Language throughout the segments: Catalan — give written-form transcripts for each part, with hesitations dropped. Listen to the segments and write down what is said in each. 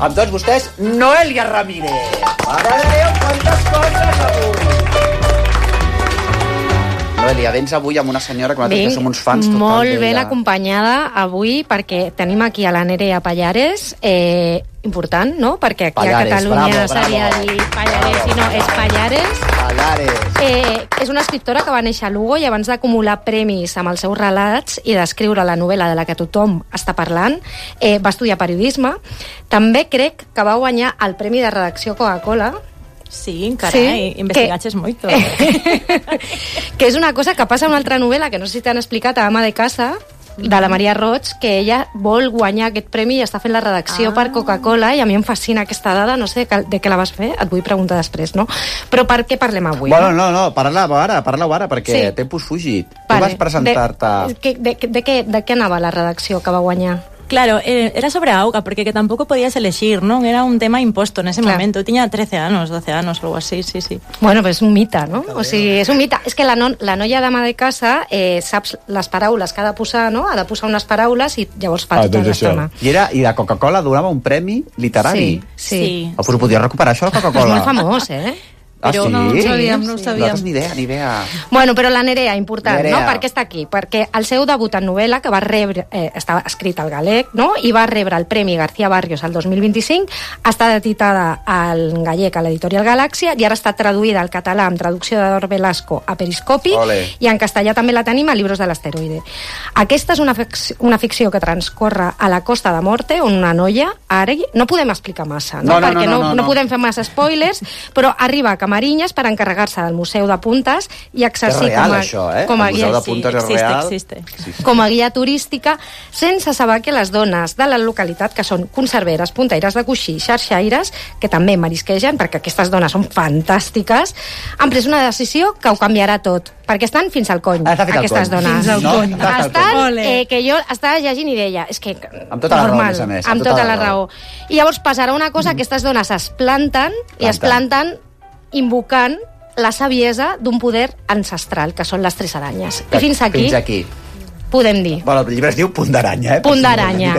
Amb tots vostès, Noelia Ramírez. Mare de Déu, quantes coses avui! Noelia, vens avui amb una senyora que nosaltres som uns fans total molt d'ella. ben acompanyada avui perquè tenim aquí a la Nerea Pallares, important, no? Perquè aquí Pallares, a Catalunya bravo. seria dir Pallares i no, és Pallares. Pallares. És una escriptora que va néixer a Lugo i abans d'acumular premis amb els seus relats i d'escriure la novel·la de la que tothom està parlant, va estudiar periodisme. També crec que va guanyar el Premi de Redacció Coca-Cola. Sí, carai, investigatges moito. Que és una cosa que passa en una altra novel·la que no sé si t'han explicat, a Ama de Casa, de la Maria Roig, que ella vol guanyar aquest premi i està fent la redacció per Coca-Cola, i a mi em fascina aquesta dada, no sé de què la vas fer, et vull preguntar després, no? Però per què parlem avui? Bueno, no, parla-ho ara, perquè tempus fugit. Tu vas presentar-te... De què anava la redacció que va guanyar? Claro, era sobre auga, porque que tampoco podías elegir, ¿no? Era un tema impuesto en ese momento. Eu tiña 13 anos, 12 anos, algo así, sí. Bueno, pues és un mite, no? O sigui, és un mite. És que la noia d'ama de casa saps les paraules que ha de posar, no? Ha de posar unes paraules i llavors fa tota l'estona. I la Coca-Cola donava un premi literari. Sí. Però podia recuperar això, la Coca-Cola? És molt famós, Però no ho sabíem. Nosaltres ni idea. Bueno, però la Nerea, important, Nerea. no? Per què està aquí? Perquè el seu debut en novel·la, que va rebre, estava escrit al galec, no? I va rebre el Premi García Barrios el 2025, ha estat editada al gallec a l'editorial Galàxia i ara està traduïda al català amb traducció d'Ador Velasco a Periscopi. Ole. I en castellà també la tenim a Libros de l'Asteroide. Aquesta és una ficció que transcorre a la Costa de Morte, on una noia, ara no podem explicar massa, no? Perquè no podem fer massa spoilers, però arriba a Marinyes per encarregar-se del Museu de Puntes i exercir com a guia, el Museu de Puntes és real. Existe. Com a guia turística, sense saber que les dones de la localitat, que són conserveres, puntaires de coixí, xarxaires, que també marisquegen, perquè aquestes dones són fantàstiques, han pres una decisió que ho canviarà tot, perquè estan fins al cony, aquestes dones. Fins al cony. Estan, que jo estava llegint i deia, és que amb tota la raó, a més. Amb tota la raó. I llavors passarà una cosa, aquestes dones es planten invocant la saviesa d'un poder ancestral, que són les tres aranyes. I fins aquí podem dir. Bueno, el llibre es diu Punt d'Aranya, Punt d'Aranya.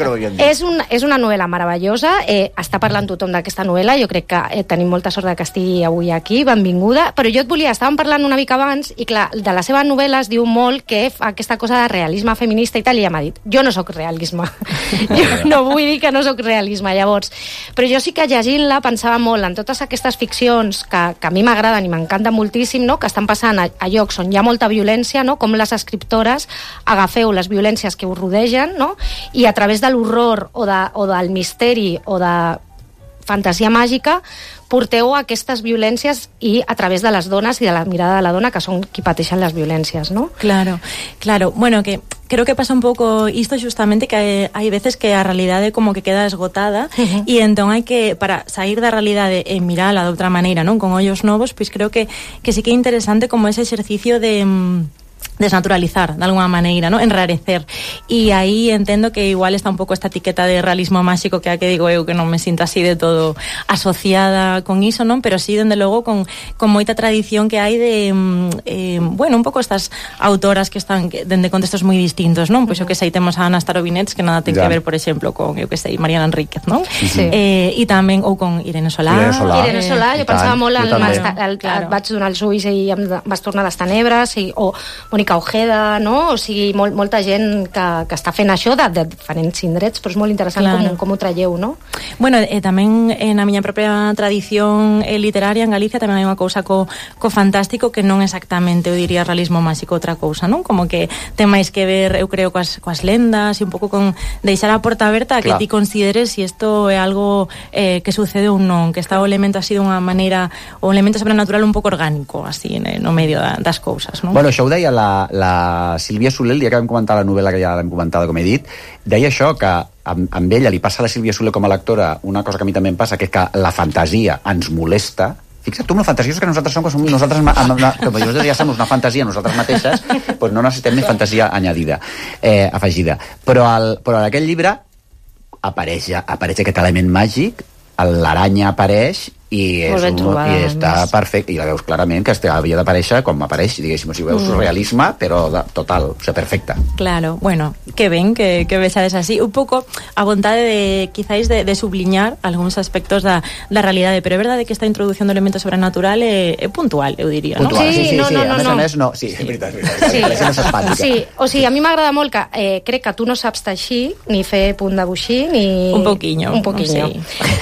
És una novel·la meravellosa, està parlant tothom d'aquesta novel·la, jo crec que tenim molta sort que estigui avui aquí, benvinguda, però jo et volia, estàvem parlant una mica abans, i clar, de la seva novel·la es diu molt que fa aquesta cosa de realisme feminista i tal, i ja m'ha dit, jo no sóc realisme, jo no vull dir que no sóc realisme, llavors, però jo sí que llegint-la pensava molt en totes aquestes ficcions que a mi m'agraden i m'encanten moltíssim, no? Que estan passant a llocs on hi ha molta violència, no? Com les escriptores agafeu les violències que us rodegen, no? I a través de l'horror o del misteri o de fantasia màgica porteu aquestes violències i a través de les dones i de la mirada de la dona, que són qui pateixen les violències, ¿no? Claro. Bueno, que creo que pasa un pouco isto justamente, que hai veces que a realidade como que queda esgotada e entón hai que, para sair da realidade e mirala de outra maneira, non? Con ollos novos, pois creo que sí que é interesante como ese exercicio de desnaturalizar de alguna maneira, ¿no? Enrarecer. Y ahí entendo que igual está un pouco esta etiqueta de realismo máxico que digo eu, que non me sinto así de todo asociada con iso, non? Pero sí, dende logo, con moita tradición que hai de bueno, un pouco estas autoras que están dende contextos moi distintos, non? Pois o que sei, temos a Ana Starobinets, que nada ten que ver, por exemplo, con, eu que sei, Mariana Enríquez, non? Sí. E tamén, ou con Irene Solà. Irene Solà, jo pensava molt et vaig donar els ulls i em vas tornar les tenebres, o Mónica Ojeda, no? O sigui, molta gent que està fent això de diferents indrets, però és molt interessant com ho traieu, no? Bueno, tamén na miña propia tradición literaria en Galicia tamén hai unha cousa co fantástico que non exactamente, eu diría, realismo máxico, outra cousa, non? Como que ten máis que ver, eu creo, coas lendas e un pouco con deixar a porta aberta a que ti consideres se isto é algo que sucede ou non, que está o elemento así dunha maneira, o elemento sobrenatural un pouco orgánico, así, no medio das cousas, non? Bueno, això ho deia la Sílvia Soler, el dia que vam comentar la novel·la, que ja l'hem comentada, com he dit, deia això, que amb ella li passa a la Sílvia Soler com a lectora una cosa que a mi també em passa, que és que la fantasia ens molesta. Fixa't tu amb la fantasia que nosaltres som, com nosaltres ja som una fantasia nosaltres mateixes, doncs no necessitem més fantasia afegida. Però en aquest llibre apareix aquest element màgic, l'aranya apareix i Molt ben trobada, està perfecte, i la veus clarament que havia d'aparèixer com apareix, diguéssim, si veus surrealisme, però total, o sea, perfecta. Claro, bueno, que ben que vexades así, un pouco a vontade de, quizáis, de subliñar algúns aspectos da realidade, pero é verdade que esta introducción do elemento sobrenatural é puntual, eu diría, non? Puntual, sí, no. A més, no. Sí, és veritat. Sí, o sigui, a mi m'agrada molt que crec que tu no saps teixir, ni fer punt de boixí, ni... Un poquinho. No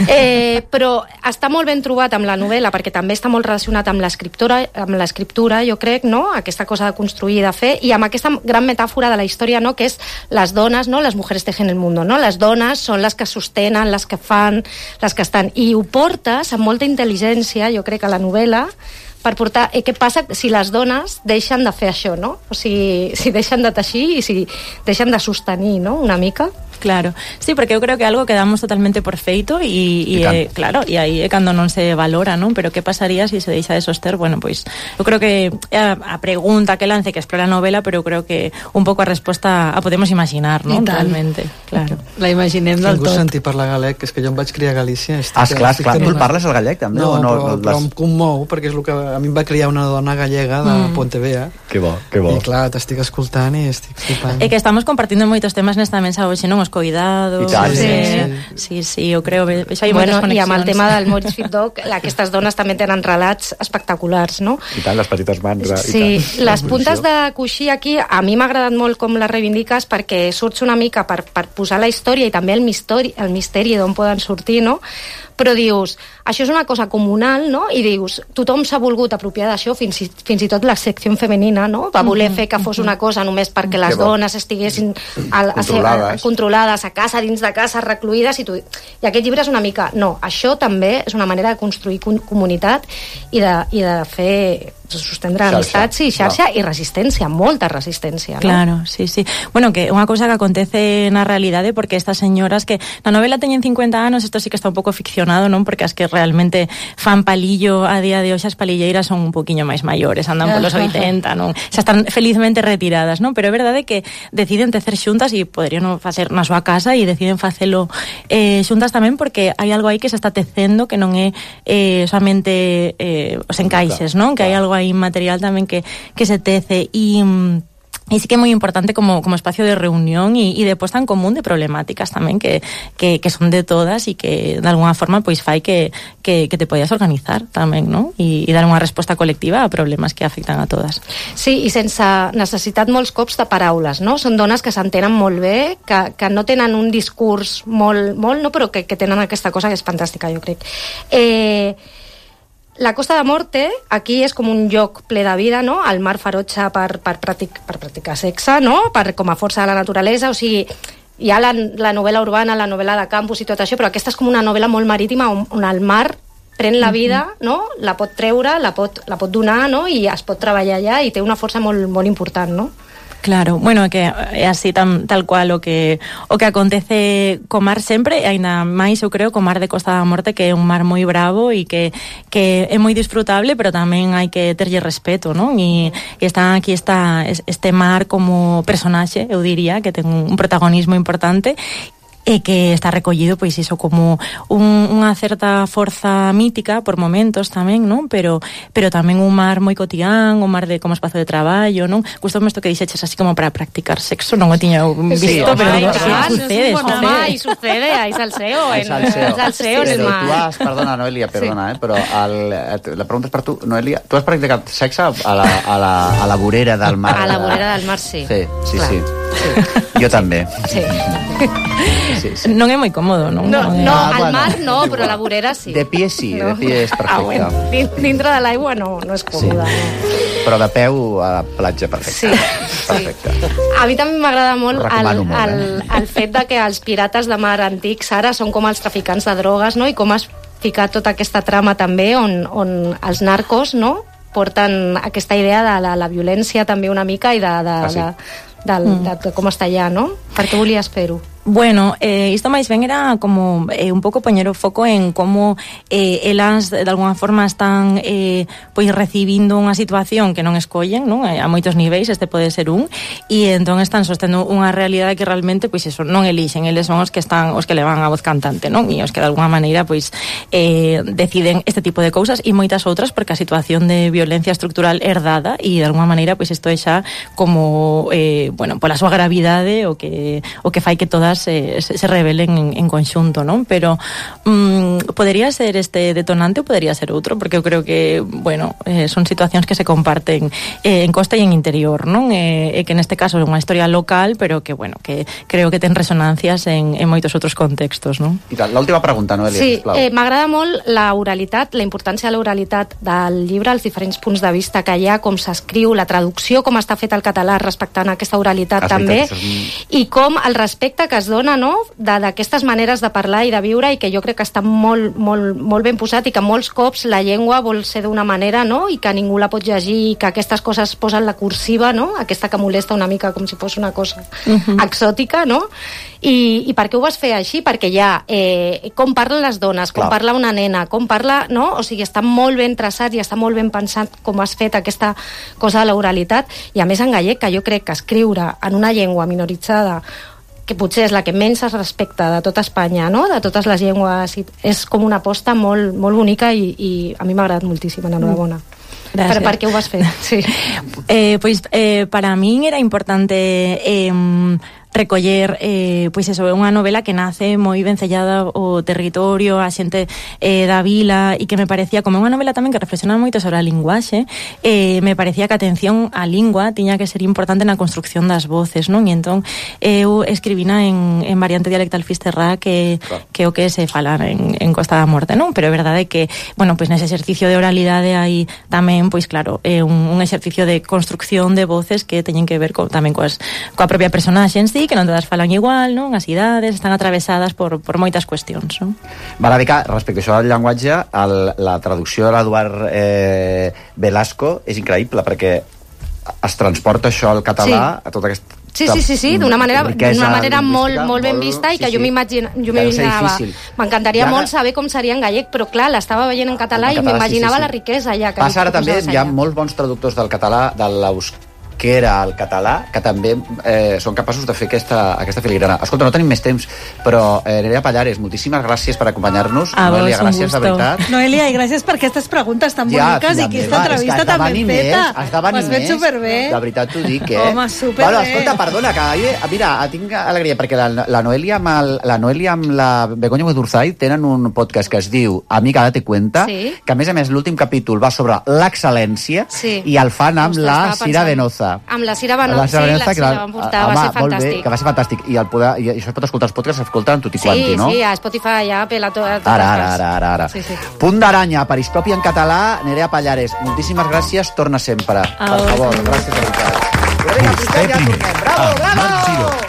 però està molt ben trobat amb la novel·la, perquè també està molt relacionat amb l'escriptura, jo crec, no? Aquesta cosa de construir i de fer, i amb aquesta gran metàfora de la història, no? Que és les dones, no? Les mujeres tejen el mundo, no? Les dones són les que sostenen, les que fan, les que estan... I ho portes amb molta intel·ligència, jo crec, a la novel·la, per portar... què passa si les dones deixen de fer això, no? O sigui, si deixen de teixir i si deixen de sostenir, no? Una mica... Claro, sí, porque eu creo que algo que damos totalmente por feito e claro, e aí é cando non se valora, non? Pero que pasaría se se deixa de soster? Bueno, pois eu creo que a pregunta que lance que explora a novela, pero eu creo que un pouco a resposta a podemos imaginar, non? Realmente, claro. La imaginem del tot. Ningú senti parlar galec, és que jo em vaig criar a Galícia. Clar, tu el parles el gallec també? No, però em commou, perquè és el que a mi em va criar una dona gallega de Pontevea. Que bo. I clar, t'estic escoltant i estic flipant. É que estamos compartindo moitos temes nesta mensa hoxe, non? Os cuidados... Sí, eu creo que hai moitas conexións. I amb el tema del Moritz Fittdog, aquestes dones també tenen relats espectaculars, no? I tant, les petites mans. Sí, les puntes de coixí aquí, a mi m'ha agradat molt com les reivindiques, perquè surts una mica per posar la història i també el misteri d'on poden sortir, no? Però dius, això és una cosa comunal, no? I dius, tothom s'ha volgut apropiar d'això, fins i tot la secció femenina, no? Va voler fer que fos una cosa només perquè les dones estiguessin controlades a casa, dins de casa, recluïdes, i aquest llibre és una mica... No, això també és una manera de construir comunitat i de fer... sostendre amistats i xarxa i resistència, molta resistència, ¿no? Claro, sí. Bueno, que unha cousa que acontece na realidade, porque estas señoras que na novela teñen 50 anos, isto sí que está un pouco ficcionado, non? Porque as que realmente fan palillo a día de hoxe, as palilleiras son un poquinho máis maiores, andan polos 80, non? Xa están felizmente retiradas, non? Pero é verdade que deciden tecer xuntas e poderían facer na súa casa e deciden facelo xuntas tamén porque hai algo aí que se está tecendo que non é somente os encaixes, non? Que hai algo aí material tamén que se tece e sí que é moi importante como espacio de reunión e de posta en común de problemáticas tamén que son de todas e que de alguna forma pois fai que te podes organizar tamén, non? E dar unha resposta colectiva a problemas que afectan a todas. Sí, i sense necessitat molts cops de paraules, no? Són dones que s'entenen molt bé, que no tenen un discurs molt no? Però que tenen aquesta cosa que és fantàstica, jo crec. La Costa de Morte, aquí és com un lloc ple de vida, no? El mar ferotge per practicar sexe, no? Com a força de la naturalesa, o sigui, hi ha la novel·la urbana, la novel·la de campus i tot això, però aquesta és com una novel·la molt marítima on el mar pren la vida, no? La pot treure, la pot donar, no? I es pot treballar allà i té una força molt, molt important, no? Claro, bueno, que é así tal cual o que acontece co mar sempre, e aínda máis eu creo co mar de Costa da Morte, que é un mar moi bravo e que é moi disfrutable, pero tamén hai que terlle respeto, non? E está aquí este mar como personaxe, eu diría, que ten un protagonismo importante e que está recollido, pois iso, como unha certa forza mítica por momentos tamén, non? Pero tamén un mar moi cotián, un mar de como espazo de traballo, non? Gustoume isto que dixeches así como para practicar sexo, non o tiña visto, pero digo, sucede, hai salseo en el mar. Perdona, Noelia, però la pregunta és per tu, Noelia, tu has practicat sexe a la vorera del mar? A la vorera del mar, sí. Sí. Jo també. Sí. Non é moi cómodo, non? No, al mar no, però a la vorera sí. De pie sí, de pie és perfecte. Bueno, dintre de l'aigua no és còmode. Sí. Però de peu a la platja, perfecte. Sí. Perfecte. A mi també m'agrada molt el fet de que els pirates de mar antics ara són com els traficants de drogues, no? I com has ficat tota aquesta trama també on els narcos, no? Porten aquesta idea de la violència també una mica i de com està allà, no? Per què volies fer-ho? Bueno, isto máis ben era como un pouco poñer o foco en como elas de alguna forma están pois recibindo unha situación que non escollen, non? A moitos niveis, este pode ser un, e entón están sostendo unha realidade que realmente pois eso non elixen, eles son os que levan a voz cantante, non? E os que de alguna maneira pois deciden este tipo de cousas e moitas outras porque a situación de violencia estructural herdada e de alguna maneira pois isto é xa como bueno, pola súa gravidade o que fai que todas se rebelen en conxunto, non? Pero podería ser este detonante ou podería ser outro, porque eu creo que, bueno, son situacións que se comparten en costa e en interior, non? E que neste caso é unha historia local, pero que, bueno, que creo que ten resonancias en moitos outros contextos, non? I tal, l'última pregunta, Noelia, sí, sisplau. M'agrada molt la oralitat, la importància de l'oralitat del llibre, els diferents punts de vista que hi ha, com s'escriu, la traducció, com està fet el català respectant aquesta oralitat també, i com el respecte que es dona, no?, d'aquestes maneres de parlar i de viure, i que jo crec que està molt, molt, molt ben posat, i que molts cops la llengua vol ser d'una manera, no?, i que ningú la pot llegir, i que aquestes coses posen la cursiva, no?, aquesta que molesta una mica com si fos una cosa exòtica, no?, i per què ho vas fer així? Perquè hi ha com parlen les dones, com parla una nena, com parla, no?, o sigui, està molt ben traçat i està molt ben pensat com has fet aquesta cosa de l'oralitat, i a més en gallec, que jo crec que escriure en una llengua minoritzada que potser és la que menys es respecta de tota Espanya, no?, de totes les llengües, és com una aposta molt, molt bonica i a mi m'ha agradat moltíssim, enhorabona. Gracias. Per què ho vas fer? Sí. Pois para min era importante recoller pois eso, unha novela que nace moi vencellada o territorio, a xente da vila, e que me parecía como unha novela tamén que reflexiona moito sobre a linguaxe, me parecía que a atención á lingua tiña que ser importante na construcción das voces, non? E entón eu escribina en variante dialectal fisterrá que o que se falar en Costa da Morte, non? Pero é verdade que, bueno, pois nese exercicio de oralidade aí tamén, pois claro, é un exercicio de construcción de voces que teñen que ver tamén coa propia personaxe en sí, que non todas falan igual, non? As idades están atravesadas por moitas cuestións, non? Valadica, respecte a això del llenguatge, la traducció de l'Eduard Velasco és increïble, perquè es transporta això al català, a tota aquesta Sí, d'una manera molt ben vista, i que jo m'imaginava. M'encantaria molt saber com seria en gallec, però clar, l'estava veient en català i m'imaginava la riquesa ja. Passa ara també, hi ha molts bons traductors del català, de l'euskera al català, que també són capaços de fer aquesta filigrana. Escolta, no tenim més temps, però Nerea Pallares, moltíssimes gràcies per acompanyar-nos. Noelia, gràcies de veritat. Noelia, i gràcies per aquestes preguntes tan boniques i aquesta entrevista tan ben feta. Ho has fet superbé. De veritat t'ho dic, Home, superbé. Bueno, escolta, perdona, que mira, tinc alegria, perquè la Noelia amb la Begoña Mudurzai tenen un podcast que es diu Amiga, date cuenta, que a més l'últim capítol va sobre l'excel·lència i el fan amb la Cira Venoza. Amb la Cira Venoza, la Cira van portar, va ser fantàstic. Que va ser fantàstic. I això es pot escoltar els podcasts, s'escolten tutti quanti, no? Sí, a Spotify, a Apple, a totes. Ara. Punt d'aranya, Periscopi en català, Nerea Pallares, moltíssimes gràcies, torna sempre. Per favor, gràcies de veritat. Periscopi, amb Marc Giró.